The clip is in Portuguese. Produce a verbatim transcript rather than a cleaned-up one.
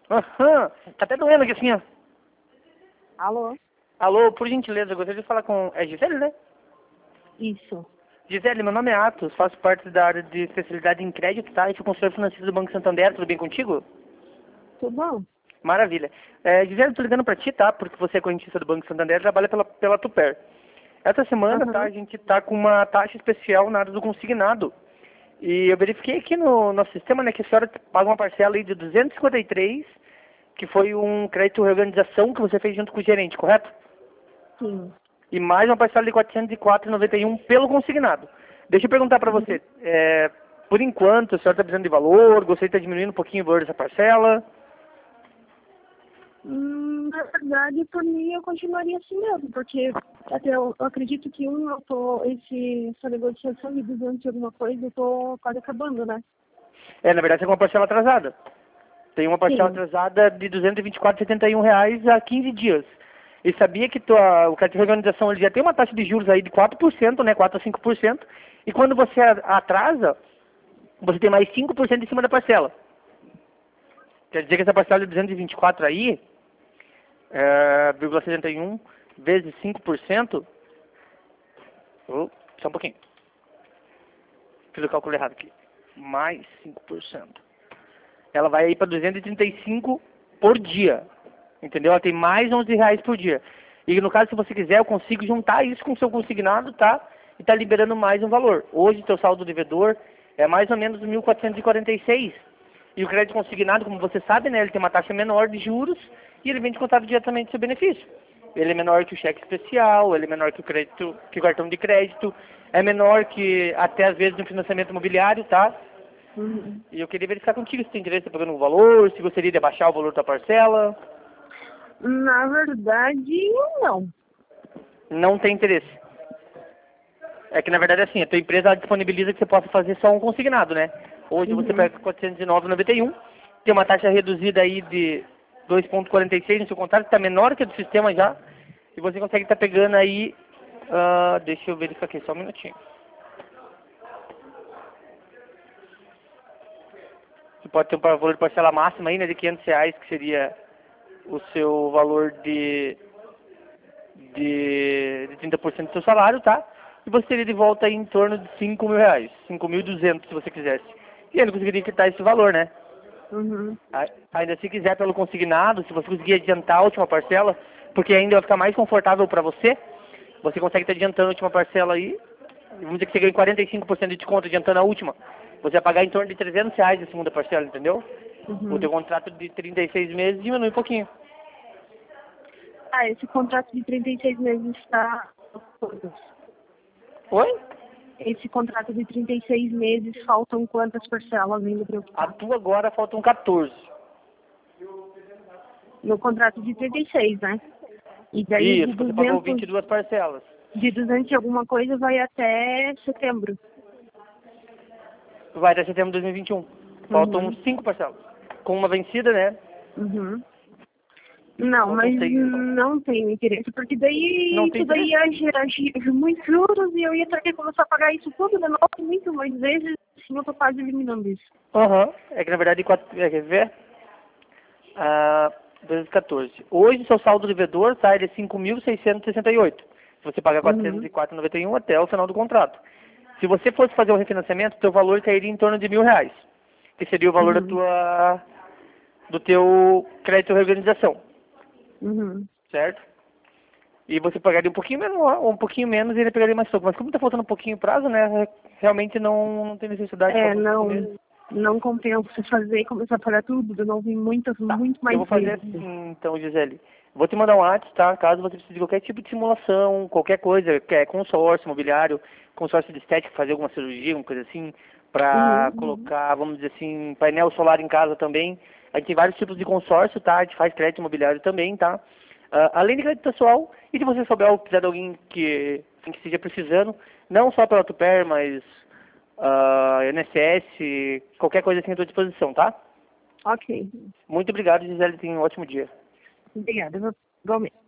Aham, tá até doendo aqui assim, ó. Alô? Alô, por gentileza, eu gostaria de falar com... É Gisele, né? Isso. Gisele, meu nome é Atos, faço parte da área de especialidade em crédito, tá? E sou consultor financeiro do Banco Santander, tudo bem contigo? Tudo bom? Maravilha. É, Gisele, tô ligando pra ti, tá? Porque você é correntista do Banco Santander e trabalha pela, pela Tuper. Essa semana, tá, Aham. a gente tá com uma taxa especial na área do consignado. E eu verifiquei aqui no nosso sistema, né, que a senhora paga uma parcela aí de duzentos e cinquenta e três, que foi um crédito reorganização que você fez junto com o gerente, correto? Sim. E mais uma parcela de quatrocentos e quatro reais e noventa e um pelo consignado. Deixa eu perguntar para Uhum. você, é, por enquanto, a senhora está precisando de valor, gostaria de estar diminuindo um pouquinho o valor dessa parcela? Hum, na verdade, por mim, eu continuaria assim mesmo, porque até eu, eu acredito que um, eu tô, esse, essa negociação de duzentos e alguma coisa, eu tô quase acabando, né? É, na verdade, tem uma parcela atrasada. Tem uma parcela Sim. atrasada de duzentos e vinte e quatro reais e setenta e um reais há quinze dias. E sabia que tua, o crédito de organização ele já tem uma taxa de juros aí de quatro por cento, né, quatro a cinco por cento, e quando você a- atrasa, você tem mais cinco por cento em cima da parcela. Quer dizer que essa parcela de duzentos e vinte e quatro aí, é, vírgula setenta e um vezes cinco por cento, oh, só um pouquinho, fiz o cálculo errado aqui, mais cinco por cento. Ela vai aí para duzentos e trinta e cinco por dia, entendeu? Ela tem mais onze reais por dia. E no caso, se você quiser, eu consigo juntar isso com o seu consignado, tá? E tá liberando mais um valor. Hoje, teu saldo devedor é mais ou menos mil quatrocentos e quarenta e seis. E o crédito consignado, como você sabe, né? Ele tem uma taxa menor de juros e ele vem descontado diretamente do seu benefício. Ele é menor que o cheque especial, ele é menor que o crédito, que o cartão de crédito, é menor que até às vezes no financiamento imobiliário, tá? Uhum. E eu queria verificar contigo se tem interesse em pagando o valor, se gostaria de abaixar o valor da parcela. Na verdade, não. Não tem interesse. É que na verdade é assim, a tua empresa ela disponibiliza que você possa fazer só um consignado, né? Hoje você Uhum. pega quatrocentos e nove reais e noventa e um, tem uma taxa reduzida aí de dois vírgula quarenta e seis no seu contrato, que está menor que a do sistema já, e você consegue estar pegando aí, ah, deixa eu verificar aqui, só um minutinho. Você pode ter um valor de parcela máxima aí, né, de quinhentos reais, que seria o seu valor de de, de trinta por cento do seu salário, tá? E você teria de volta aí em torno de cinco mil reais, cinco mil e duzentos se você quisesse. E ele conseguiria quitar esse valor, né? Uhum. A- Ainda se quiser pelo consignado, se você conseguir adiantar a última parcela, porque ainda vai ficar mais confortável para você, você consegue estar adiantando a última parcela aí, vamos dizer que você ganha quarenta e cinco por cento de desconto adiantando a última. Você vai pagar em torno de trezentos reais a segunda parcela, entendeu? O teu Uhum. contrato de trinta e seis meses diminui um pouquinho. Ah, esse contrato de trinta e seis meses está... Oi? Esse contrato de trinta e seis meses, faltam quantas parcelas ainda para eu A quitar? tua agora faltam quatorze. No contrato de trinta e seis, né? E daí de Isso, você pagou duzentos, vinte e duas parcelas. de duzentos e alguma coisa vai até setembro. Vai até setembro de dois mil e vinte e um. Faltam Uhum. cinco parcelas. Com uma vencida, né? Uhum. Não, Faltam mas seis, então. não tenho interesse, porque Não daí tem isso daí interesse? ia gerar gi- muitos juros e eu ia ter que começar a pagar isso tudo de novo muito mais vezes, assim eu tô quase eliminando isso. Aham. É que na verdade, quatro, é, quer ver? Ah, dois mil e quatorze. Hoje, seu saldo devedor tá, ele é cinco mil seiscentos e sessenta e oito. Se você pagar quatrocentos Uhum. e quatro reais e noventa e um até o final do contrato. Se você fosse fazer o refinanciamento, seu valor cairia em torno de mil reais. Que seria o valor da Uhum. tua, do teu crédito de reorganização. Uhum. Certo? E você pagaria um pouquinho menos, ou um pouquinho menos e ele pegaria mais pouco. Mas como está faltando um pouquinho o prazo, né? Realmente não, não tem necessidade, É, faltam cinco meses. não, não compensa fazer e começar a pagar tudo de novo em muitas, Tá. muito Eu mais vou fazer vezes. assim, então, Gisele. Vou te mandar um WhatsApp, tá? Caso você precise de qualquer tipo de simulação, qualquer coisa, que é consórcio imobiliário, consórcio de estética, fazer alguma cirurgia, alguma coisa assim, pra Uhum. colocar, vamos dizer assim, painel solar em casa também. A gente tem vários tipos de consórcio, tá? A gente faz crédito imobiliário também, tá? Ah, além de crédito pessoal, e se você souber ou precisar de alguém que, assim, que esteja precisando, não só pela Tuper, mas ah, I N S S, qualquer coisa assim à tua disposição, tá? Ok. Muito obrigado, Gisele. Tenha um ótimo dia. Obrigada. Igualmente.